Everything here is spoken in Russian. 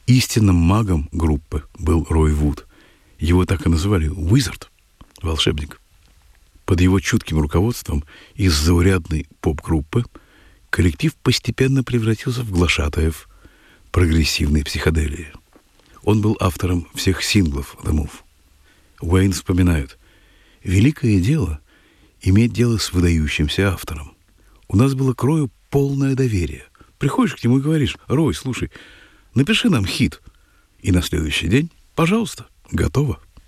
Истинным магом группы был Рой Вуд. Его так и называли «Уизард» — волшебник. Под его чутким руководством из заурядной поп-группы коллектив постепенно превратился в глашатаев прогрессивной психоделии. Он был автором всех синглов The Move. Уэйн вспоминает: «Великое дело — иметь дело с выдающимся автором. У нас было к Рою полное доверие. Приходишь к нему и говоришь: Рой, слушай, напиши нам хит. И на следующий день, пожалуйста, готово».